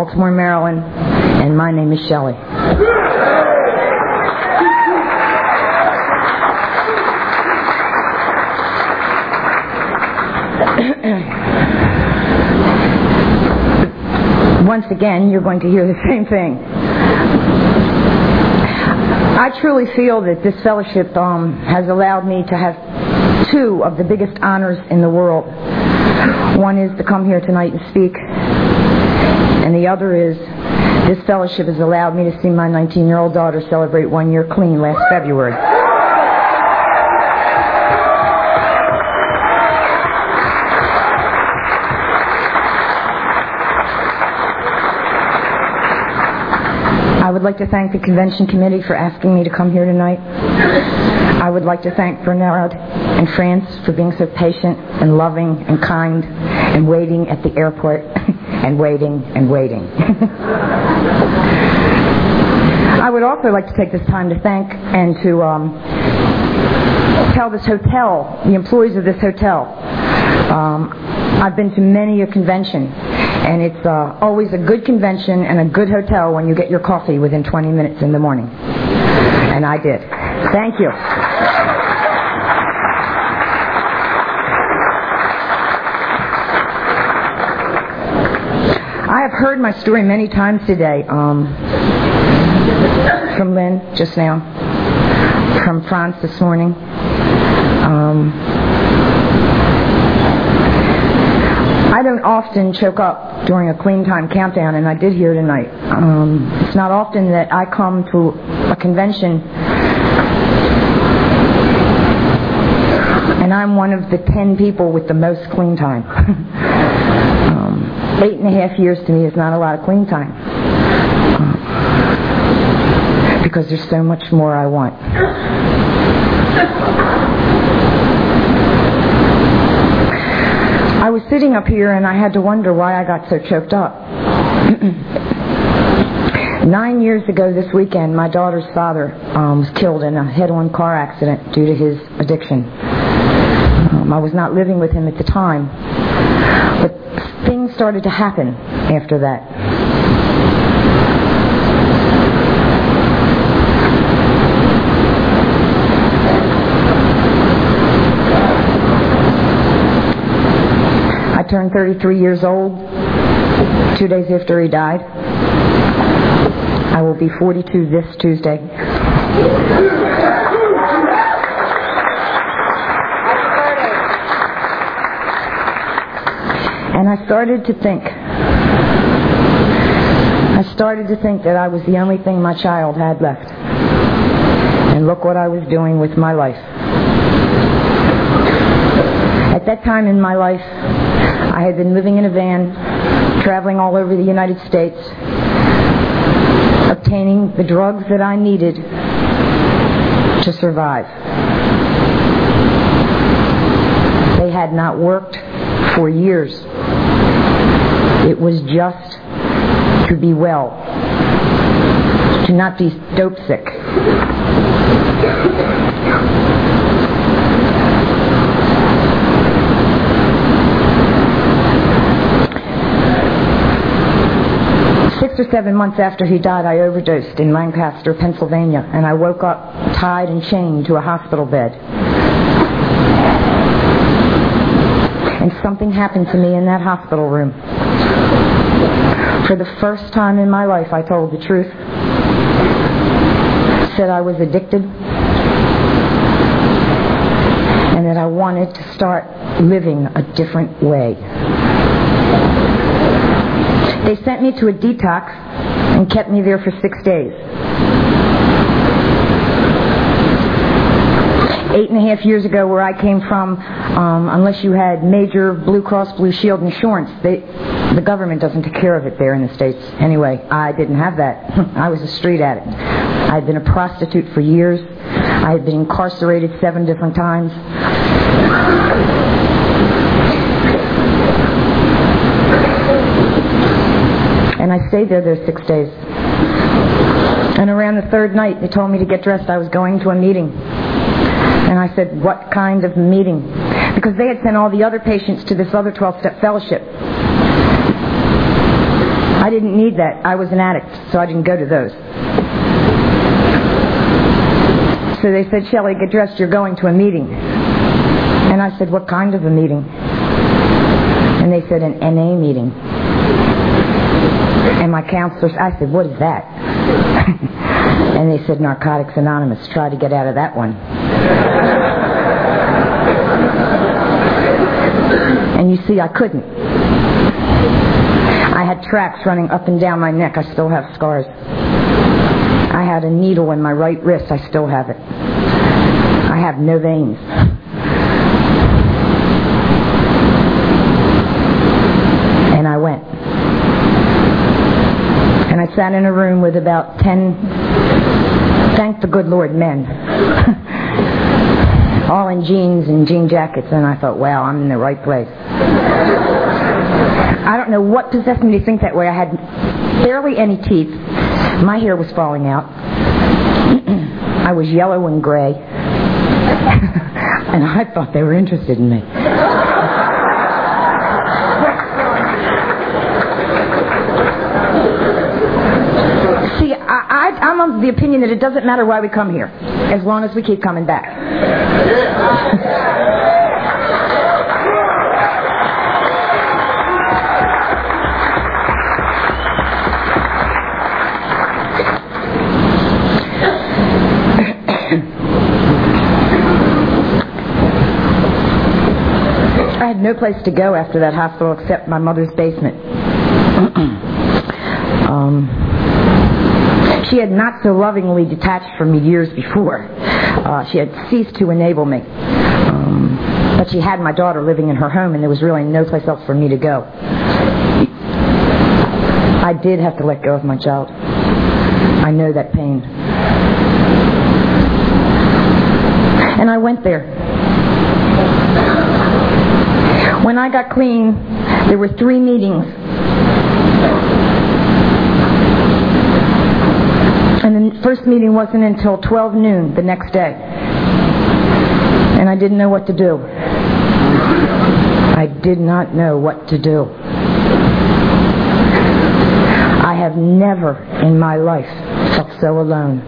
Baltimore, Maryland, and my name is Shelley. Once again, you're going to hear the same thing. I truly feel that this fellowship has allowed me to have two of the biggest honors in the world. One is to come here tonight and speak, and the other is this fellowship has allowed me to see my 19-year-old daughter celebrate 1 year clean last February. I would like to thank the convention committee for asking me to come here tonight. I would like to thank Bernard and France for being so patient and loving and kind and waiting at the airport and waiting and waiting. I would also like to take this time to thank and to tell this hotel, the employees of this hotel. I've been to many a convention, and it's always a good convention and a good hotel when you get your coffee within 20 minutes in the morning. And I did. Thank you. I have heard my story many times today, from Lynn just now, from Franz this morning. I don't often choke up during a clean time countdown, and I did here tonight. It's not often that I come to a convention and I'm one of the 10 people with the most clean time. 8.5 years to me is not a lot of clean time, because there's so much more I want. I was sitting up here and I had to wonder why I got so choked up. 9 years ago this weekend, my daughter's father was killed in a head-on car accident due to his addiction. I was not living with him at the time, but things started to happen after that. I turned 33 years old 2 days after he died. I will be 42 this Tuesday. And I started to think that I was the only thing my child had left. And look what I was doing with my life. At that time in my life, I had been living in a van, traveling all over the United States, obtaining the drugs that I needed to survive. They had not worked for years. It was just to be well, to not be dope sick. Six or 7 months after he died, I overdosed in Lancaster, Pennsylvania, and I woke up tied and chained to a hospital bed. And something happened to me in that hospital room. For the first time in my life, I told the truth. Said I was addicted, and that I wanted to start living a different way. They sent me to a detox and kept me there for 6 days. 8.5 years ago, where I came from, unless you had major Blue Cross Blue Shield insurance, the government doesn't take care of it there in the States. Anyway, I didn't have that. I was a street addict. I had been a prostitute for years. I had been incarcerated 7 different times. And I stayed there those 6 days. And around the third night, they told me to get dressed. I was going to a meeting. And I said, what kind of meeting? Because they had sent all the other patients to this other 12-step fellowship. I I didn't need that. I was an addict, so I didn't go to those. So they said, Shelley, get dressed, you're going to a meeting. And I said, what kind of a meeting? And they said, an NA meeting. And my counselors, I said, what is that? And they said, Narcotics Anonymous. Try to get out of that one. And you see, I couldn't. I had tracks running up and down my neck. I still have scars. I had a needle in my right wrist. I still have it. I have no veins. And I went. And I sat in a room with about 10, thank the good Lord, men. All in jeans and jean jackets. And I thought, wow, I'm in the right place. I don't know what possessed me to think that way. I had barely any teeth. My hair was falling out. I was yellow and gray. And I thought they were interested in me. See, I'm of the opinion that it doesn't matter why we come here, as long as we keep coming back. I had no place to go after that hospital except my mother's basement. She had not so lovingly detached from me years before. She had ceased to enable me. But she had my daughter living in her home, and there was really no place else for me to go. I did have to let go of my child. I know that pain. And I went there. When I got clean, there were 3 meetings. And the first meeting wasn't until 12 noon the next day. And I didn't know what to do. I did not know what to do. I have never in my life felt so alone.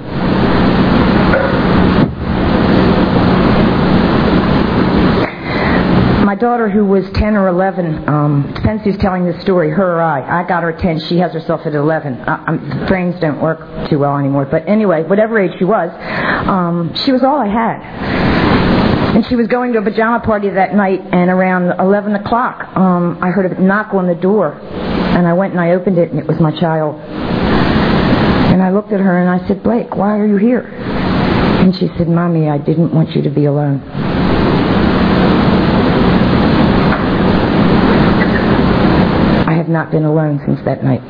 My daughter, who was 10 or 11, depends who's telling this story, her or I got her at 10. She has herself at 11. Brains don't work too well anymore. But anyway, whatever age she was all I had. And she was going to a pajama party that night, and around 11 o'clock, I heard a knock on the door. And I went and I opened it, and it was my child. And I looked at her and I said, Blake, why are you here? And she said, Mommy, I didn't want you to be alone. I have not been alone since that night.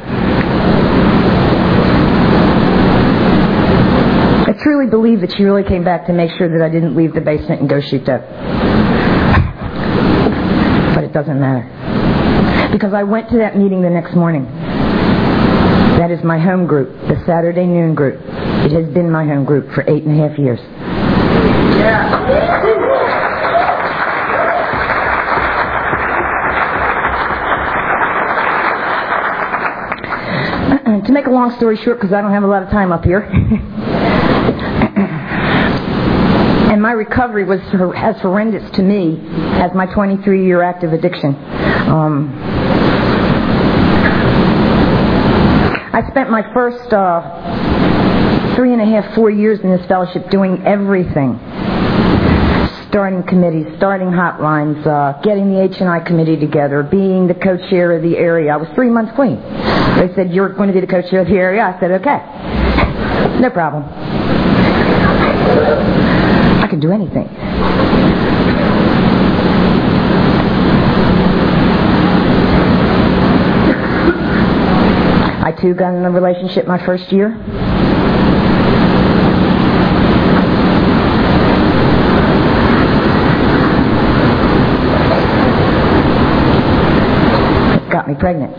I truly believe that she really came back to make sure that I didn't leave the basement and go shoot dope. But it doesn't matter. Because I went to that meeting the next morning. That is my home group, the Saturday noon group. It has been my home group for 8.5 years. To make a long story short, because I don't have a lot of time up here, and my recovery was as horrendous to me as my 23-year active addiction. I spent my first 3.5, 4 years in this fellowship doing everything. Starting committees, starting hotlines, getting the H&I committee together, being the co-chair of the area. I was 3 months clean. They said, you're going to be the co-chair of the area. I said, okay. No problem. I can do anything. I too got in a relationship my first year. It got me pregnant.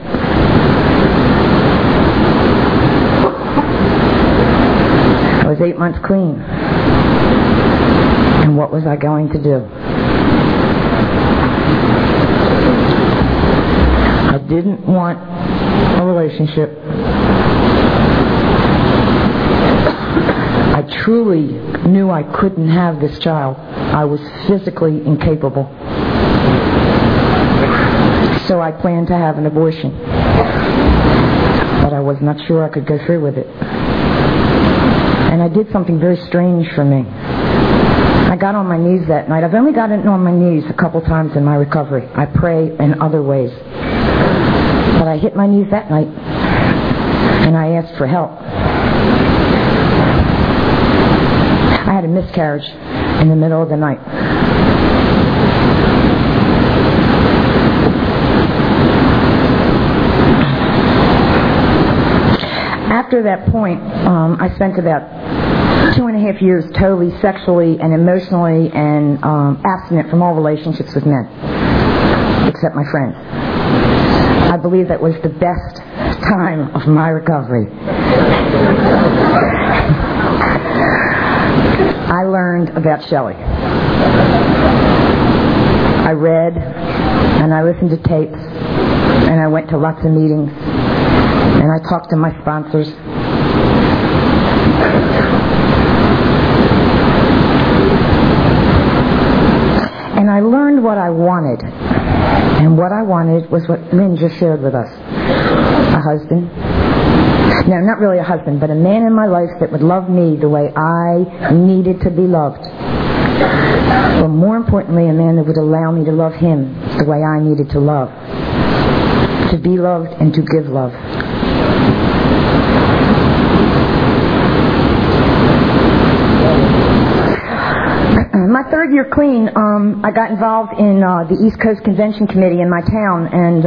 I was 8 months clean. And what was I going to do? I didn't want a relationship. I truly knew I couldn't have this child. I was physically incapable. So I planned to have an abortion. But I was not sure I could go through with it. And I did something very strange for me. I got on my knees that night. I've only gotten on my knees a couple times in my recovery. I pray in other ways. But I hit my knees that night, and I asked for help. I had a miscarriage in the middle of the night. After that point, I spent about 2.5 years totally sexually and emotionally and abstinent from all relationships with men, except my friends. I believe that was the best time of my recovery. I learned about Shelley. I read and I listened to tapes and I went to lots of meetings and I talked to my sponsors. And I learned what I wanted. And what I wanted was what Lynn just shared with us. A husband. No, not really a husband, but a man in my life that would love me the way I needed to be loved. But more importantly, a man that would allow me to love him the way I needed to love. To be loved and to give love. My third year clean, I got involved in the East Coast Convention Committee in my town, and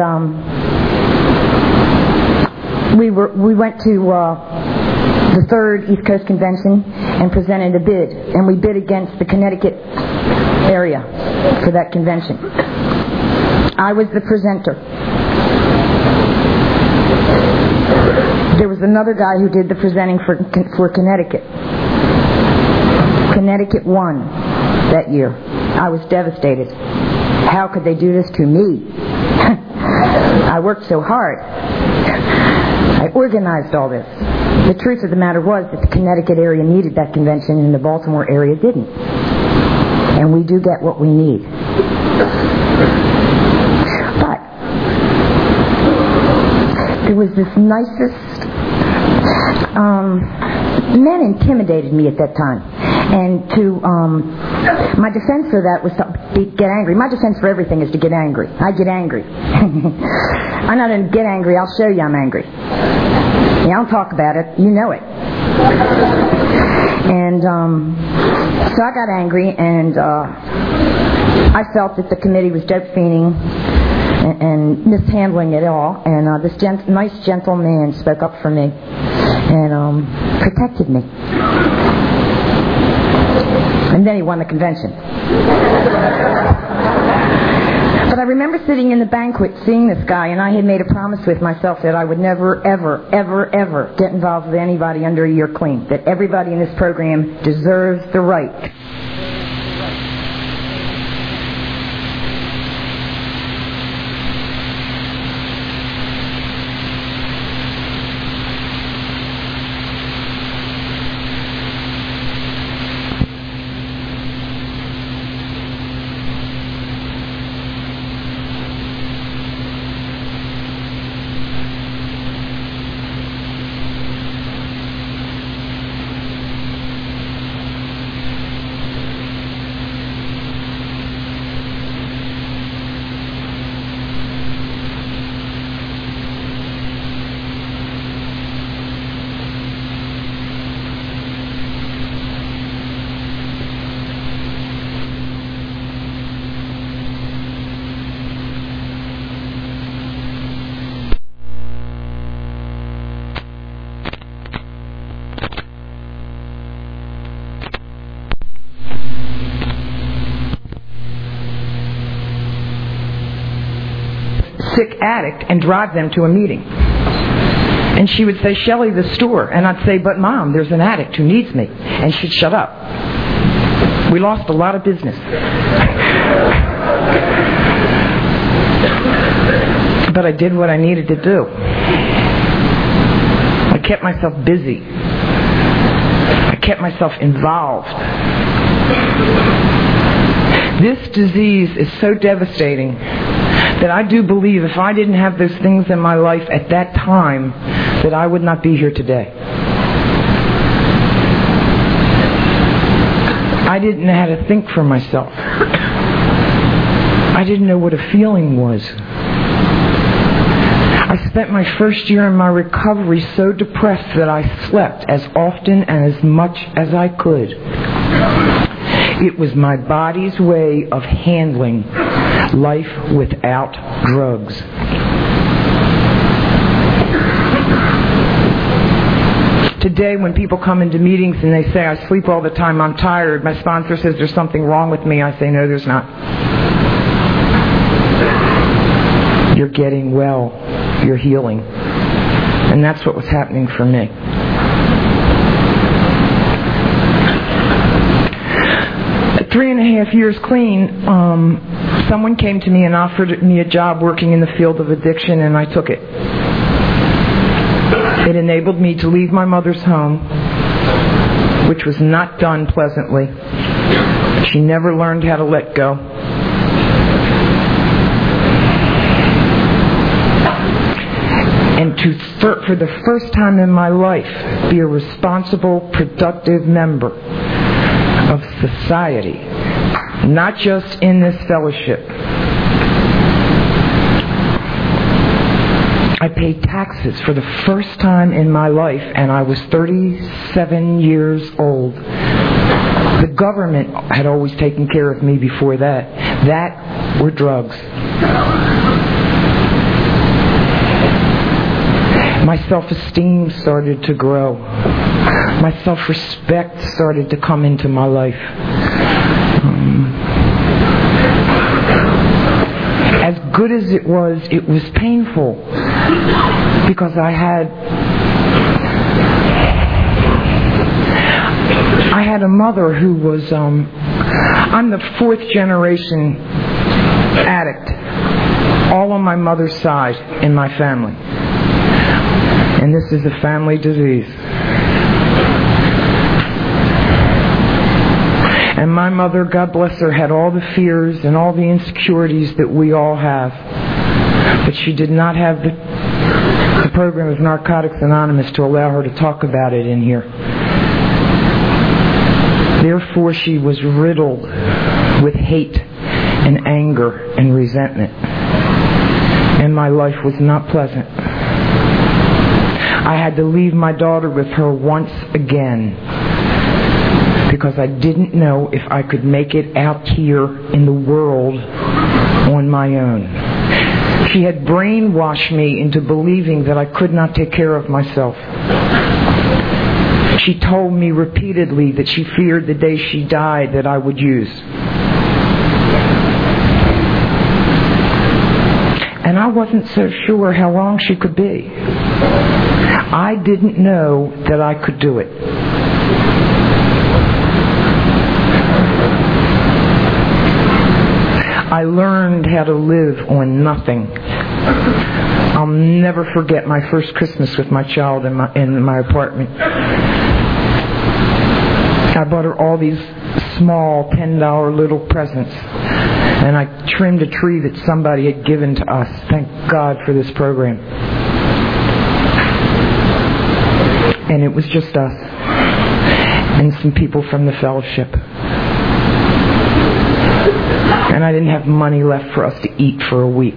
we went to the third East Coast Convention and presented a bid, and we bid against the Connecticut area for that convention. I was the presenter. There was another guy who did the presenting for Connecticut. Connecticut won that year. I was devastated. How could they do this to me? I worked so hard. I organized all this. The truth of the matter was that the Connecticut area needed that convention and the Baltimore area didn't. And we do get what we need. But there was this nicest... men intimidated me at that time. And my defense for that was to get angry. My defense for everything is to get angry. I get angry. I'm not going to get angry. I'll show you I'm angry. Yeah, I'll talk about it. You know it. And so I got angry, and I felt that the committee was dope-fiending and mishandling it all. And this nice, gentle man spoke up for me and protected me. And then he won the convention. But I remember sitting in the banquet seeing this guy, and I had made a promise with myself that I would never, ever, ever, ever get involved with anybody under a year clean. That everybody in this program deserves the right. Sick addict and drive them to a meeting. And she would say, Shelley, the store. And I'd say, but Mom, there's an addict who needs me. And she'd shut up. We lost a lot of business. But I did what I needed to do. kept myself busy. I kept myself involved. This disease is so devastating that I do believe if I didn't have those things in my life at that time, that I would not be here today. I didn't know how to think for myself. I didn't know what a feeling was. I spent my first year in my recovery so depressed that I slept as often and as much as I could. It was my body's way of handling life without drugs. Today, when people come into meetings and they say, I sleep all the time, I'm tired, my sponsor says there's something wrong with me, I say, no, there's not. You're getting well. You're healing. And that's what was happening for me. At 3.5 years clean, someone came to me and offered me a job working in the field of addiction, and I took it. It enabled me to leave my mother's home, which was not done pleasantly. She never learned how to let go. And to, for the first time in my life, be a responsible, productive member of society, not just in this fellowship. I paid taxes for the first time in my life, and I was 37 years old. The government had always taken care of me before that. That were drugs. My self-esteem started to grow. My self-respect started to come into my life. As good as it was painful because I had a mother who was, I'm the 4th generation addict, all on my mother's side in my family. And this is a family disease. And my mother, God bless her, had all the fears and all the insecurities that we all have. But she did not have the program of Narcotics Anonymous to allow her to talk about it in here. Therefore, she was riddled with hate and anger and resentment. And my life was not pleasant. I had to leave my daughter with her once again because I didn't know if I could make it out here in the world on my own. She had brainwashed me into believing that I could not take care of myself. She told me repeatedly that she feared the day she died that I would use. And I wasn't so sure how long she could be. I didn't know that I could do it. I learned how to live on nothing. I'll never forget my first Christmas with my child in my apartment. I bought her all these small $10 little presents. And I trimmed a tree that somebody had given to us. Thank God for this program. And it was just us and some people from the fellowship. And I didn't have money left for us to eat for a week.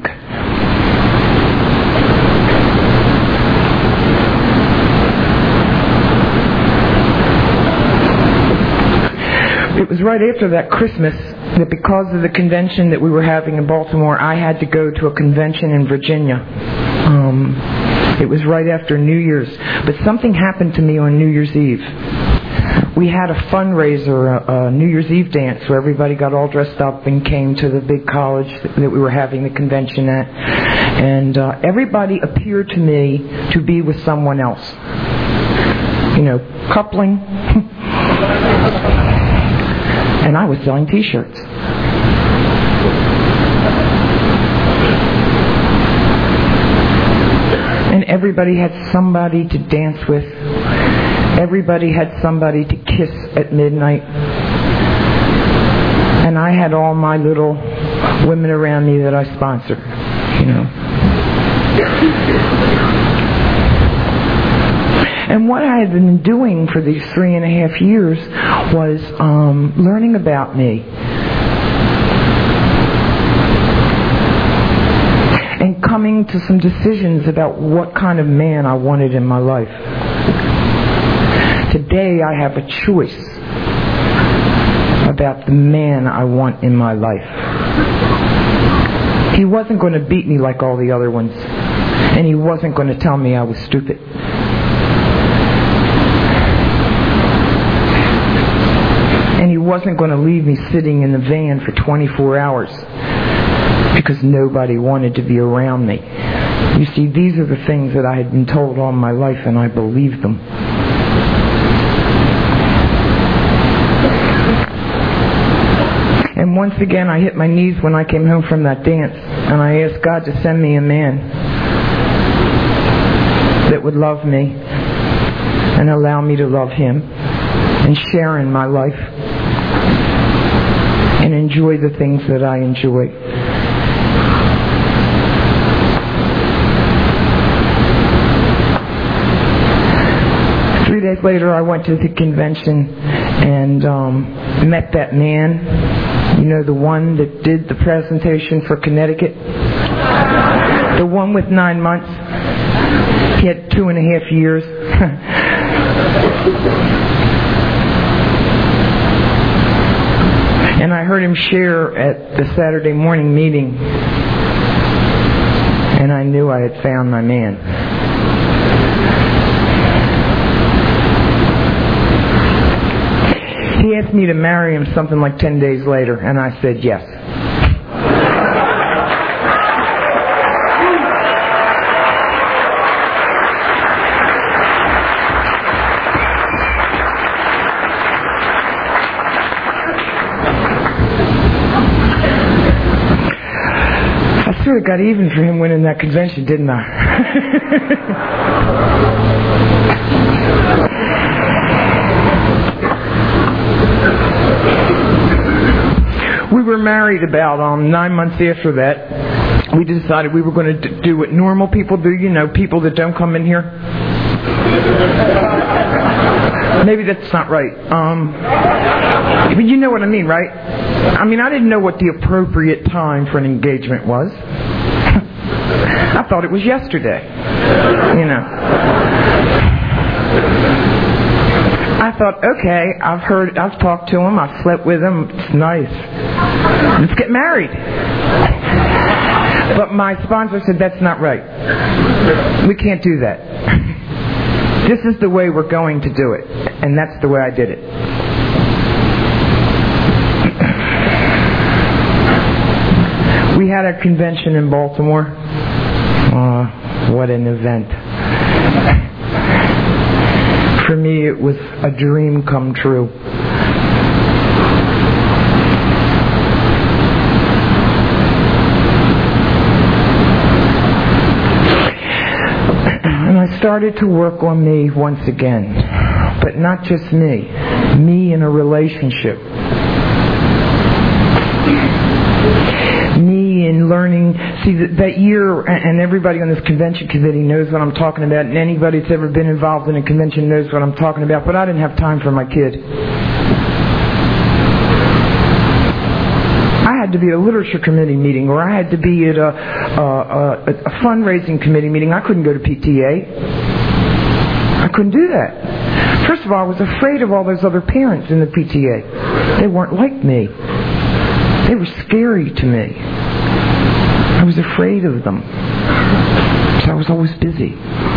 It was right after that Christmas that because of the convention that we were having in Baltimore, I had to go to a convention in Virginia. It was right after New Year's. But something happened to me on New Year's Eve. We had a fundraiser, a New Year's Eve dance, where everybody got all dressed up and came to the big college that we were having the convention at. And everybody appeared to me to be with someone else. You know, coupling. And I was selling T-shirts. And Everybody had somebody to dance with. Everybody had somebody to kiss at midnight. And I had all my little women around me that I sponsored, And what I had been doing for these 3.5 years was learning about me. And coming to some decisions about what kind of man I wanted in my life. Today I have a choice about the man I want in my life. He wasn't going to beat me like all the other ones. And he wasn't going to tell me I was stupid. And he wasn't going to leave me sitting in the van for 24 hours because nobody wanted to be around me. You see, these are the things that I had been told all my life, and I believed them. And once again, I hit my knees when I came home from that dance, and I asked God to send me a man that would love me and allow me to love him and share in my life and enjoy the things that I enjoy. 3 days later, I went to the convention and met that man. The one that did the presentation for Connecticut. The one with 9 months. He had 2.5 years. And I heard him share at the Saturday morning meeting. And I knew I had found my man. He asked me to marry him something like 10 days later, and I said yes. I sort of got even for him winning that convention, didn't I? We were married about 9 months after that. We decided we were going to do what normal people do, people that don't come in here. Maybe that's not right. But you know what I mean, right? I didn't know what the appropriate time for an engagement was. I thought it was yesterday. I thought, okay, I've talked to him, I've slept with him, it's nice. Let's get married. But my sponsor said, that's not right. We can't do that. This is the way we're going to do it. And that's the way I did it. We had a convention in Baltimore. What an event. For me, it was a dream come true. And I started to work on me once again. But not just me. Me in a relationship. Me in learning. See, that year, and everybody on this convention committee knows what I'm talking about, and anybody that's ever been involved in a convention knows what I'm talking about, but I didn't have time for my kid. I had to be at a literature committee meeting, or I had to be at a fundraising committee meeting. I couldn't go to PTA. I couldn't do that. First of all, I was afraid of all those other parents in the PTA. They weren't like me. They were scary to me. I was afraid of them. So I was always busy.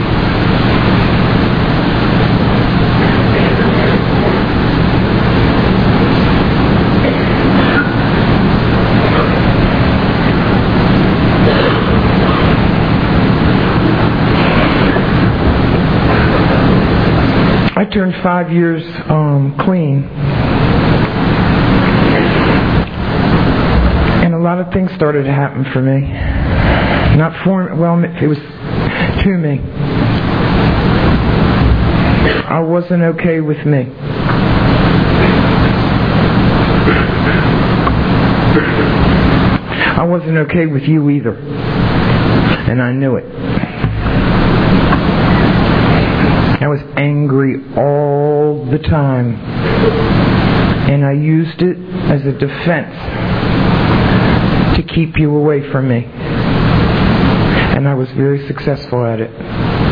I turned 5 years clean. And a lot of things started to happen for me. It was to me. I wasn't okay with me. I wasn't okay with you either. And I knew it. I was angry all the time. And I used it as a defense to keep you away from me. And I was very successful at it.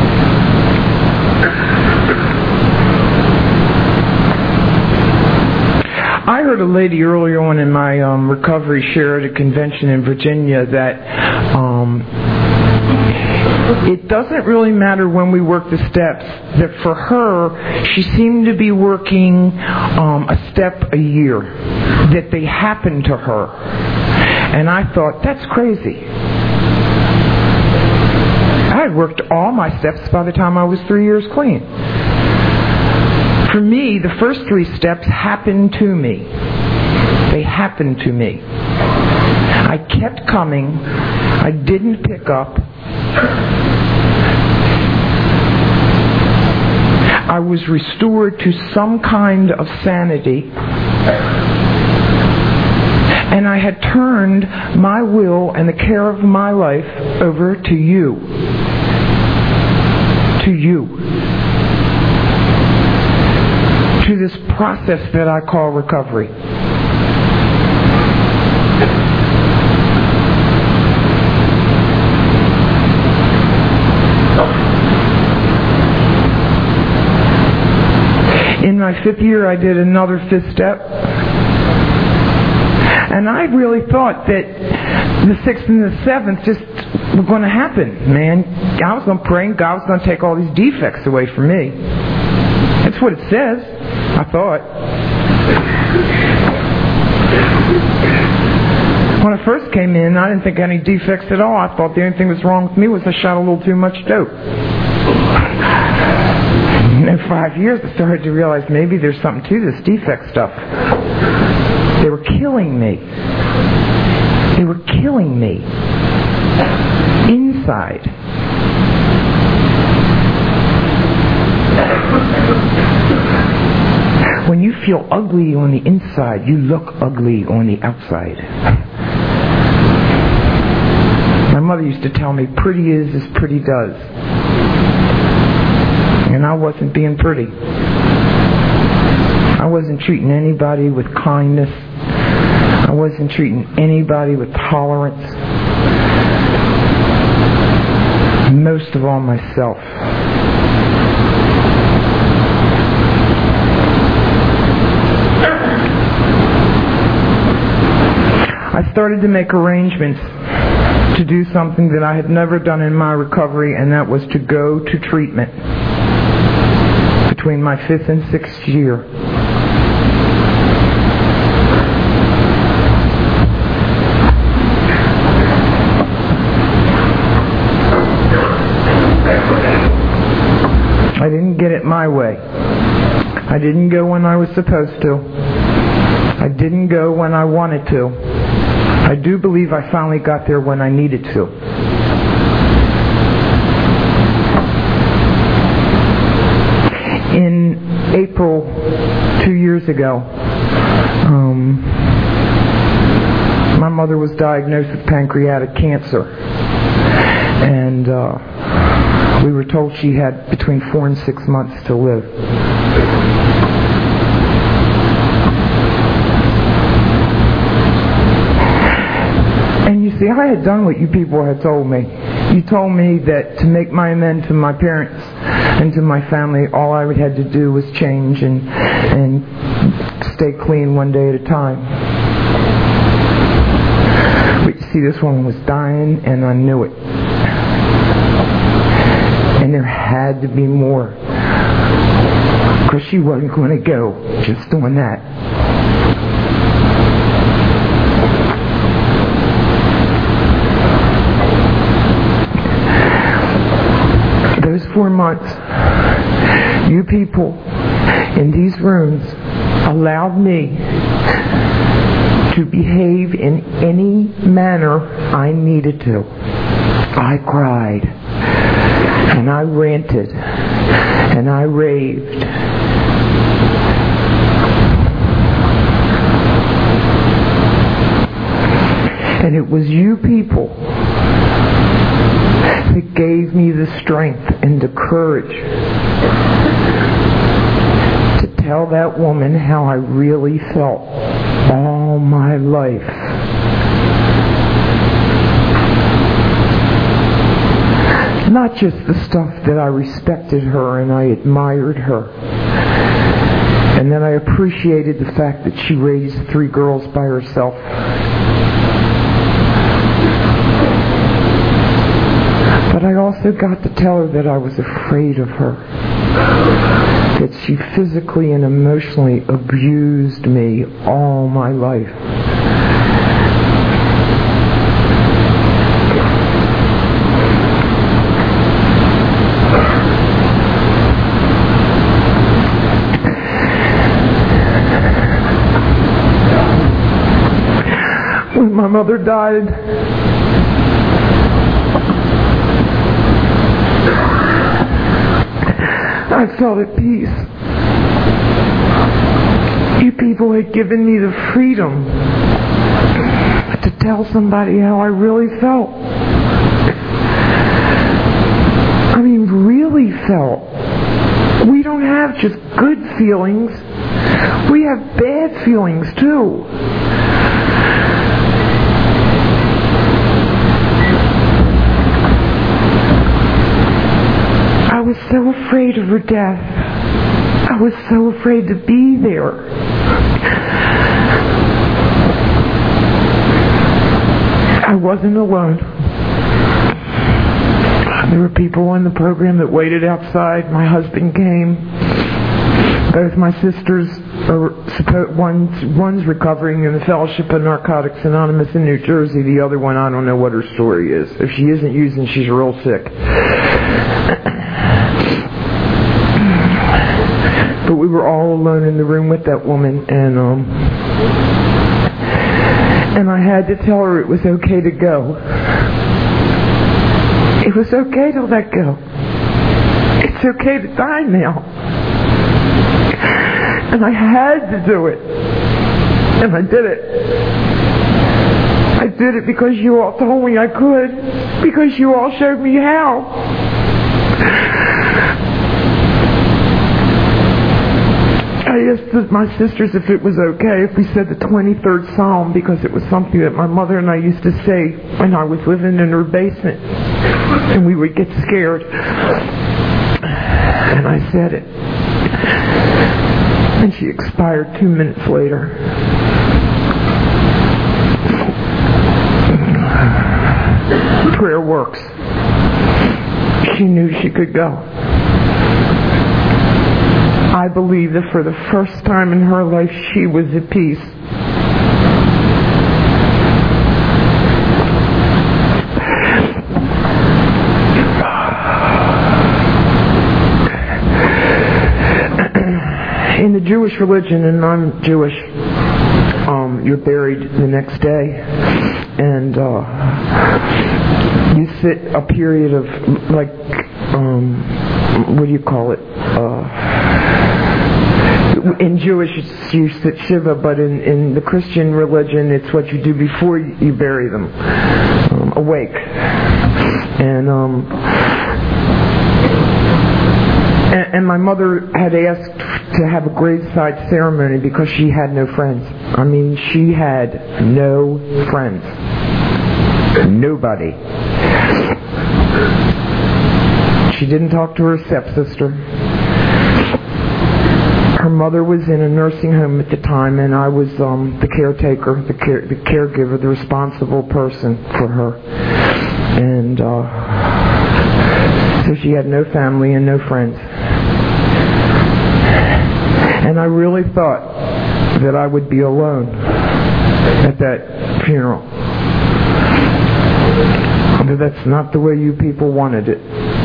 I heard a lady earlier on in my recovery share at a convention in Virginia that it doesn't really matter when we work the steps. That for her, she seemed to be working a step a year. That they happened to her. And I thought, that's crazy. I had worked all my steps by the time I was 3 years clean. For me, the first 3 steps happened to me. They happened to me. I kept coming. I didn't pick up. I was restored to some kind of sanity. And I had turned my will and the care of my life over to you. To you. To this process that I call recovery. In my 5th year, I did another 5th step. And I really thought that the 6th and the 7th just were going to happen, man. I was going to pray and God was going to take all these defects away from me. That's what it says, I thought. When I first came in, I didn't think any defects at all. I thought the only thing that was wrong with me was I shot a little too much dope. In 5 years, I started to realize maybe there's something to this defect stuff. They were killing me. They were killing me. Inside. When you feel ugly on the inside, you look ugly on the outside. My mother used to tell me, pretty is as pretty does. And I wasn't being pretty. I wasn't treating anybody with kindness. I wasn't treating anybody with tolerance. Most of all, myself. I started to make arrangements to do something that I had never done in my recovery, and that was to go to treatment between my 5th and 6th year. I didn't get it my way. I didn't go when I was supposed to. I didn't go when I wanted to. I do believe I finally got there when I needed to. In April 2 years ago, my mother was diagnosed with pancreatic cancer. And we were told she had between 4 and 6 months to live. And you see, I had done what you people had told me. You told me that to make my amends to my parents and to my family, all I had to do was change and stay clean one day at a time. But you see, this woman was dying, and I knew it. And there had to be more. Because she wasn't going to go just doing that. Those 4 months, you people in these rooms allowed me to behave in any manner I needed to. I cried. And I ranted. And I raved. And it was you people that gave me the strength and the courage to tell that woman how I really felt all my life. Not just the stuff that I respected her and I admired her. And then I appreciated the fact that she raised 3 girls by herself. But I also got to tell her that I was afraid of her. That she physically and emotionally abused me all my life. When my mother died, I felt at peace. You people had given me the freedom to tell somebody how I really felt. I mean, really felt. We don't have just good feelings. We have bad feelings too. I was so afraid of her death. I was so afraid to be there. I wasn't alone. There were people on the program that waited outside. My husband came. Both my sisters, one's recovering in the Fellowship of Narcotics Anonymous in New Jersey. The other one, I don't know what her story is. If she isn't using, she's real sick. But we were all alone in the room with that woman, and I had to tell her it was okay to go. It was okay to let go. It's okay to die now. And I had to do it. And I did it. I did it because you all told me I could. Because you all showed me how. I asked my sisters if it was okay if we said the 23rd Psalm, because it was something that my mother and I used to say when I was living in her basement. And we would get scared. And I said it. And she expired 2 minutes later. Prayer works. She knew she could go. I believe that for the first time in her life, she was at peace. In the Jewish religion, and I'm Jewish, you're buried the next day, and you sit a period of, like, what do you call it? In Jewish, you sit Shiva, but in the Christian religion, it's what you do before you bury them, awake. And my mother had asked to have a graveside ceremony because she had no friends. I mean, she had no friends. Nobody. She didn't talk to her stepsister. Her mother was in a nursing home at the time, and I was the caretaker, the caregiver, the responsible person for her. And so she had no family and no friends. And I really thought that I would be alone at that funeral. But that's not the way you people wanted it.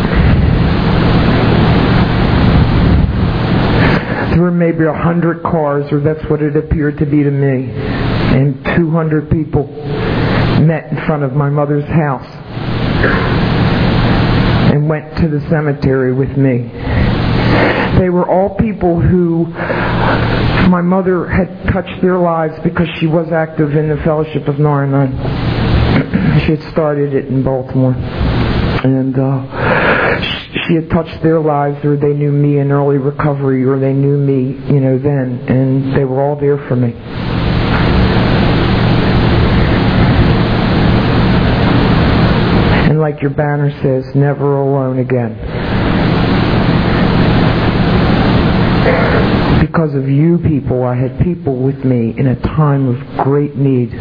There were maybe 100 cars, or that's what it appeared to be to me. And 200 people met in front of my mother's house. and went to the cemetery with me. They were all people who my mother had touched their lives because she was active in the Fellowship of Narayan. She had started it in Baltimore. And she had touched their lives, or they knew me in early recovery, or they knew me, then. And they were all there for me. And like your banner says, never alone again. Because of you people, I had people with me in a time of great need.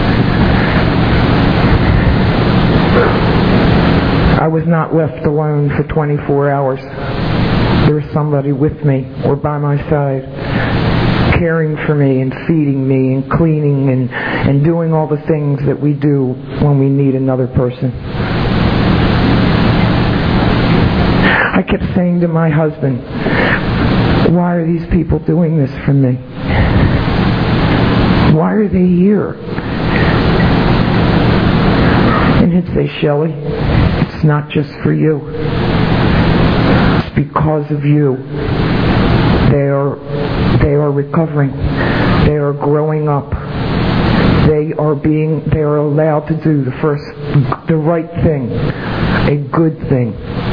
I was not left alone for 24 hours. There was somebody with me or by my side, caring for me and feeding me and cleaning and doing all the things that we do when we need another person. I kept saying to my husband, why are these people doing this for me? Why are they here? And he'd say, Shelley, it's not just for you. It's because of you. They are recovering. They are growing up. They are allowed to do the right thing, a good thing.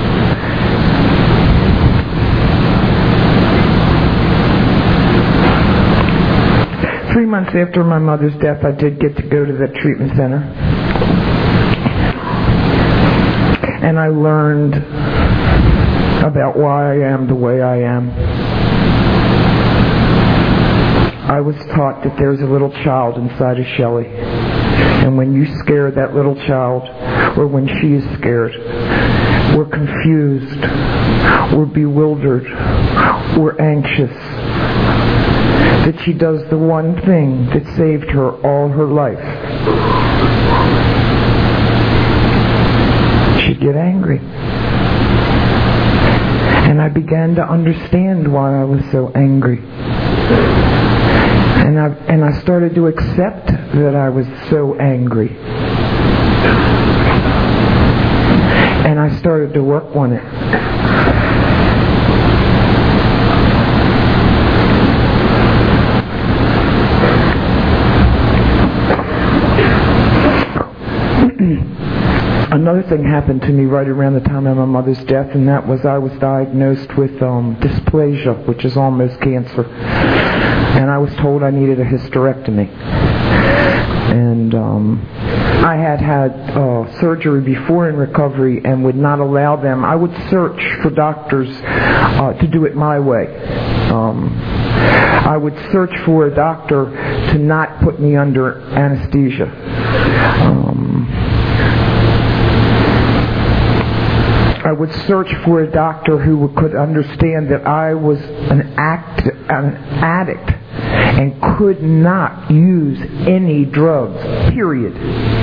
Three months after my mother's death, I did get to go to the treatment center. And I learned about why I am the way I am. I was taught that there's a little child inside of Shelley. And when you scare that little child, or when she is scared, we're confused, we're bewildered, we're anxious. That she does the one thing that saved her all her life. She'd get angry. And I began to understand why I was so angry. And I started to accept that I was so angry. And I started to work on it. Another thing happened to me right around the time of my mother's death, and that was I was diagnosed with dysplasia, which is almost cancer. And I was told I needed a hysterectomy. And I had surgery before in recovery and would not allow them. I would search for doctors to do it my way. I would search for a doctor to not put me under anesthesia. I would search for a doctor who could understand that I was an addict and could not use any drugs, period.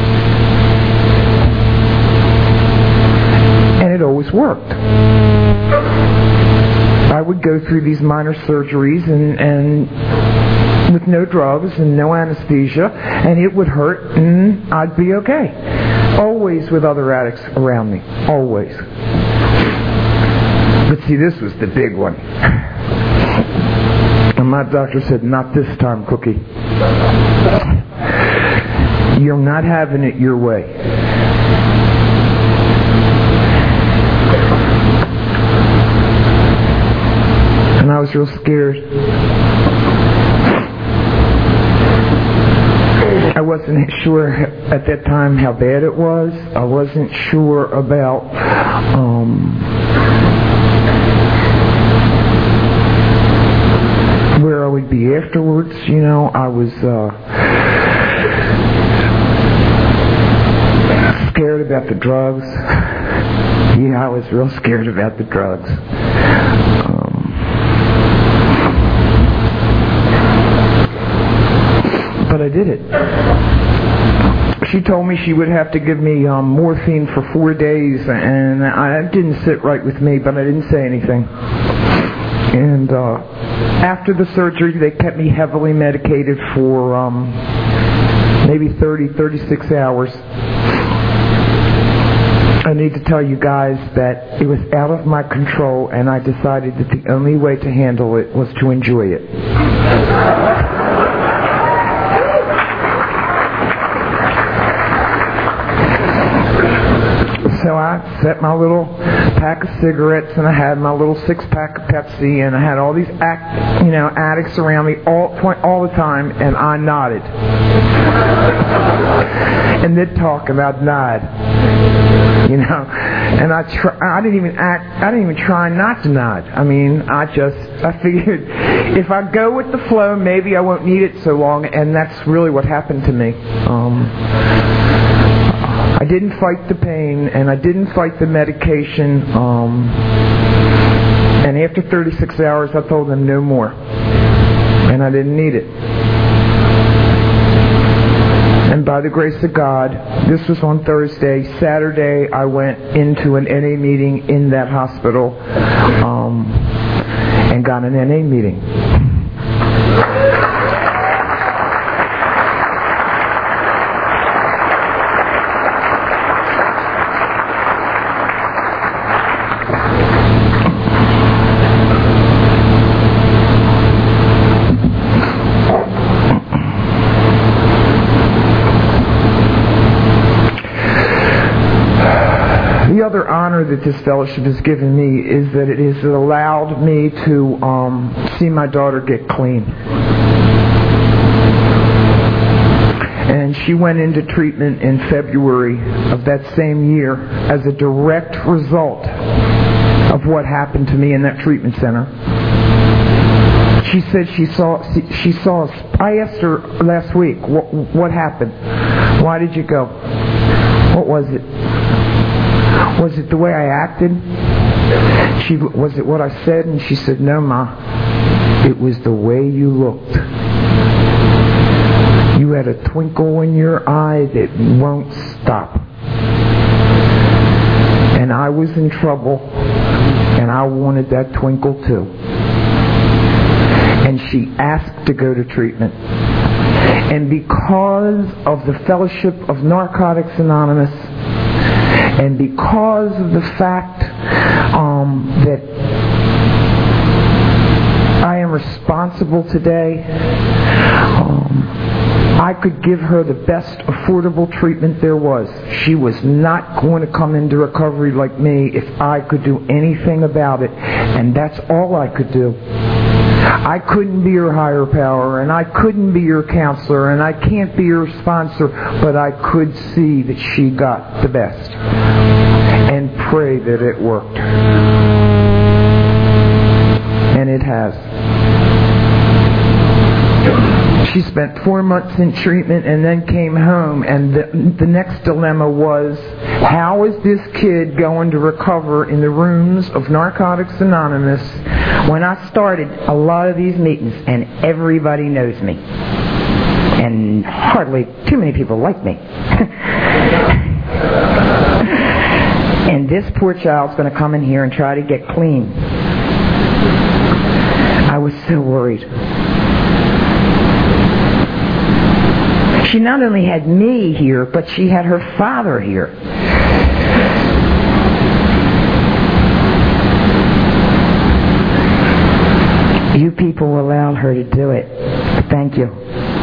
And it always worked. I would go through these minor surgeries and with no drugs and no anesthesia, and it would hurt and I'd be okay. Always with other addicts around me. Always. But see, this was the big one. And my doctor said, not this time, Cookie. You're not having it your way. And I was real scared. I wasn't sure at that time how bad it was. I wasn't sure about where I would be afterwards. I was scared about the drugs. Yeah, I was real scared about the drugs. But I did it. She told me she would have to give me morphine for 4 days, and it didn't sit right with me, but I didn't say anything. And after the surgery, they kept me heavily medicated for maybe 36 hours. I need to tell you guys that it was out of my control, and I decided that the only way to handle it was to enjoy it. So I set my little pack of cigarettes, and I had my little 6-pack of Pepsi, and I had all these addicts around me all the time, and I nodded. And they'd talk, and I'd nod. And I didn't even try not to nod. I figured if I go with the flow, maybe I won't need it so long, and that's really what happened to me. I didn't fight the pain, and I didn't fight the medication, and after 36 hours I told them no more, and I didn't need it. And by the grace of God, this was on Thursday. Saturday I went into an NA meeting in that hospital and got an NA meeting. The other honor that this fellowship has given me is that it has allowed me to see my daughter get clean. And she went into treatment in February of that same year as a direct result of what happened to me in that treatment center. She said she saw. I asked her last week, what happened? Why did you go? What was it? Was it the way I acted? Was it what I said? And she said, no, Ma. It was the way you looked. You had a twinkle in your eye that won't stop. And I was in trouble, and I wanted that twinkle too. And she asked to go to treatment. And because of the Fellowship of Narcotics Anonymous, and because of the fact that I am responsible today, I could give her the best affordable treatment there was. She was not going to come into recovery like me if I could do anything about it, and that's all I could do. I couldn't be your higher power, and I couldn't be your counselor, and I can't be your sponsor, but I could see that she got the best and pray that it worked. And it has. She spent 4 months in treatment and then came home, and the next dilemma was, how is this kid going to recover in the rooms of Narcotics Anonymous when I started a lot of these meetings and everybody knows me? And hardly too many people like me. And this poor child's going to come in here and try to get clean. I was so worried. She not only had me here, but she had her father here. You people allowed her to do it. Thank you.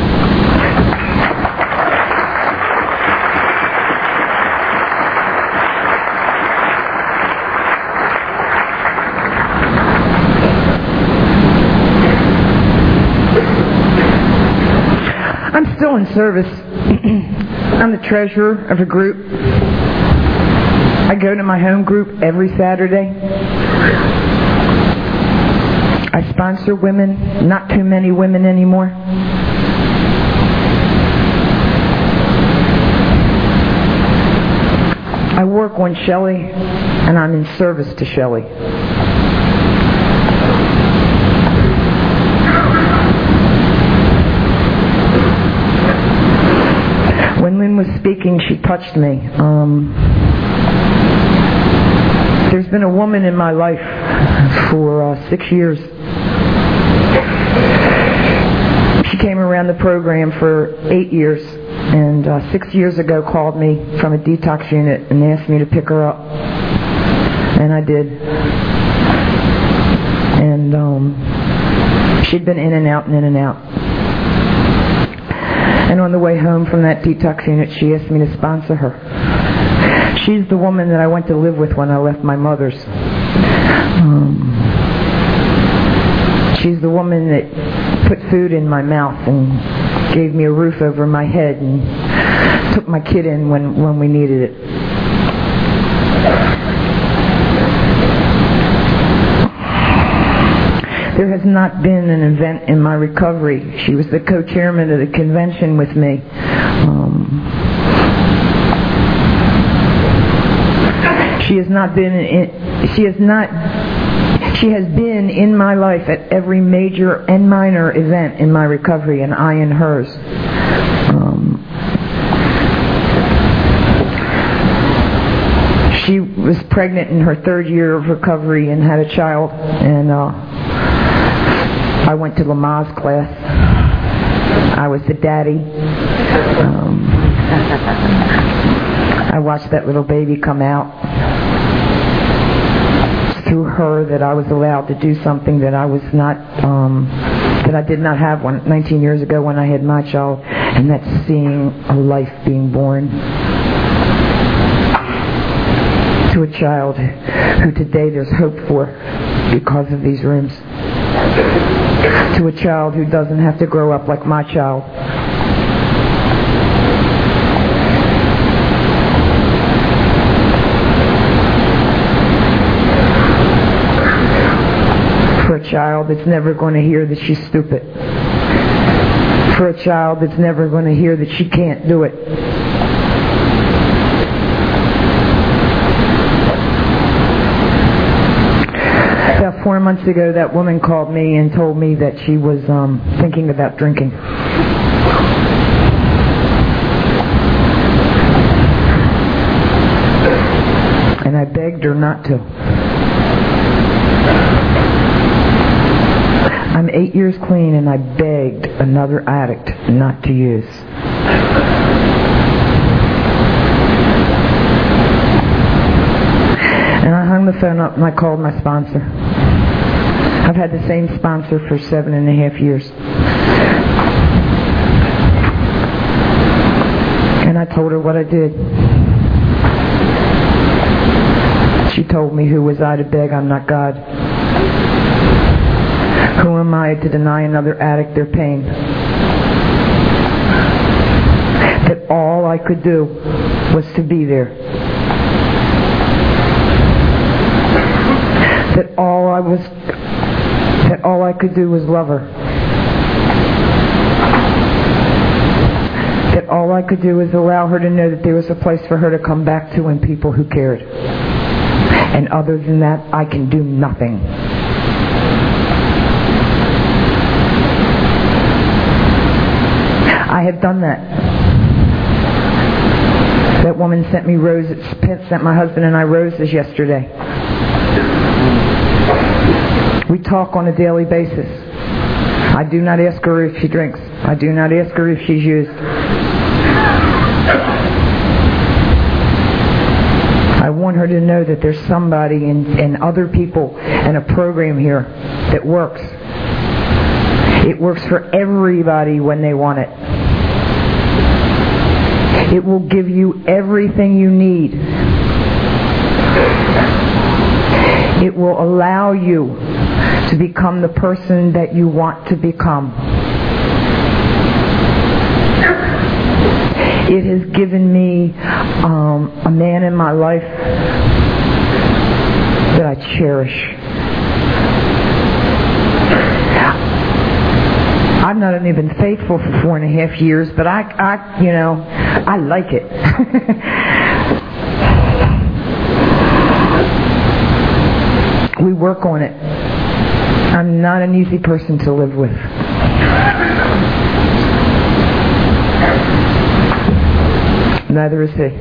I'm still in service. I'm the treasurer of a group. I go to my home group every Saturday. I sponsor women, not too many women anymore. I work on Shelley, and I'm in service to Shelley. When Lynn was speaking, she touched me. There's been a woman in my life for 6 years. She came around the program for 8 years. and 6 years ago called me from a detox unit and asked me to pick her up. And I did. And she'd been in and out and in and out. And on the way home from that detox unit, she asked me to sponsor her. She's the woman that I went to live with when I left my mother's. She's the woman that put food in my mouth and gave me a roof over my head and took my kid in when we needed it. There has not been an event in my recovery. She was the co-chairman of the convention with me. She has been in my life at every major and minor event in my recovery, and I in hers. She was pregnant in her 3rd year of recovery and had a child, and I went to Lamaze class. I was the daddy. I watched that little baby come out. It's through her that I was allowed to do something that I was not, that I did not have 19 years ago when I had my child, and that's seeing a life being born. To a child who today there's hope for because of these rooms. To a child who doesn't have to grow up like my child. For a child that's never going to hear that she's stupid. For a child that's never going to hear that she can't do it. About 4 months ago, that woman called me and told me that she was thinking about drinking. And I begged her not to. I'm 8 years clean, and I begged another addict not to use. And I hung the phone up and I called my sponsor. I've had the same sponsor for 7.5 years. And I told her what I did. She told me, who was I to beg? I'm not God. Who am I to deny another addict their pain? That all I could do was to be there. That all I could do was love her. That all I could do was allow her to know that there was a place for her to come back to and people who cared. And other than that, I can do nothing. I have done that. That woman sent me roses, sent my husband and I roses yesterday. We talk on a daily basis. I do not ask her if she drinks. I do not ask her if she's used. I want her to know that there's somebody and other people and a program here that works. It works for everybody when they want it. It will give you everything you need. It will allow you to become the person that you want to become. It has given me a man in my life that I cherish. I've not only been faithful for 4.5 years, but I like it. We work on it. I'm not an easy person to live with. Neither is he.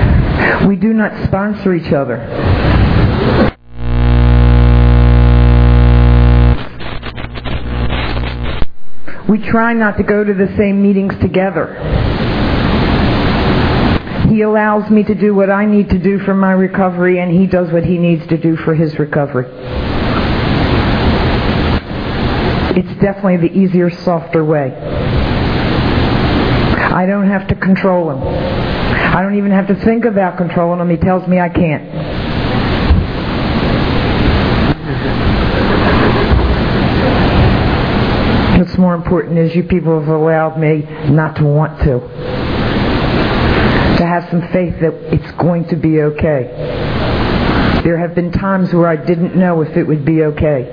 We do not sponsor each other. We try not to go to the same meetings together. He allows me to do what I need to do for my recovery, and he does what he needs to do for his recovery. It's definitely the easier, softer way. I don't have to control him. I don't even have to think about controlling him. He tells me I can't. What's more important is you people have allowed me not to want to have some faith that it's going to be okay. There have been times where I didn't know if it would be okay.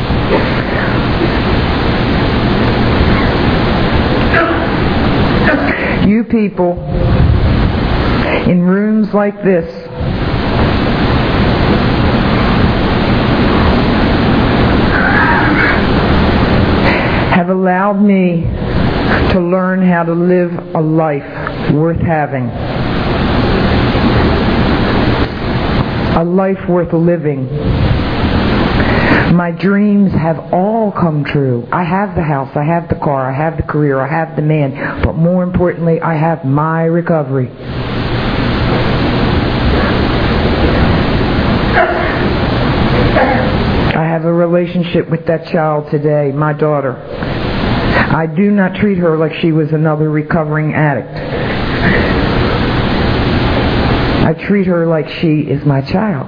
You people in rooms like this have allowed me to learn how to live a life worth having. A life worth living. My dreams have all come true. I have the house, I have the car, I have the career, I have the man, but more importantly, I have my recovery. I have a relationship with that child today, my daughter. I do not treat her like she was another recovering addict. I treat her like she is my child.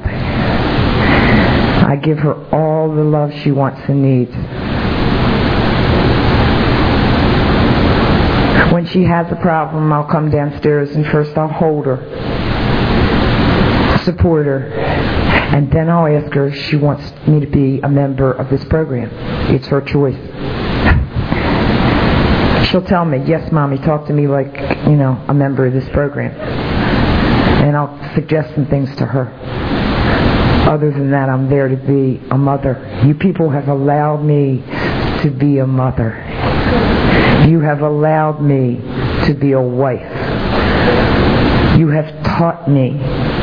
I give her all the love she wants and needs. When she has a problem, I'll come downstairs and first I'll hold her, support her, and then I'll ask her if she wants me to be a member of this program. It's her choice. She'll tell me, yes, Mommy, talk to me like, a member of this program. And I'll suggest some things to her. Other than that, I'm there to be a mother. You people have allowed me to be a mother. You have allowed me to be a wife. You have taught me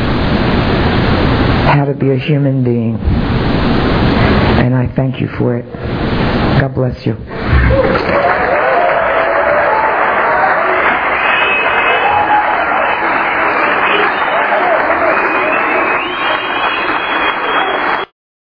how to be a human being. And I thank you for it. God bless you.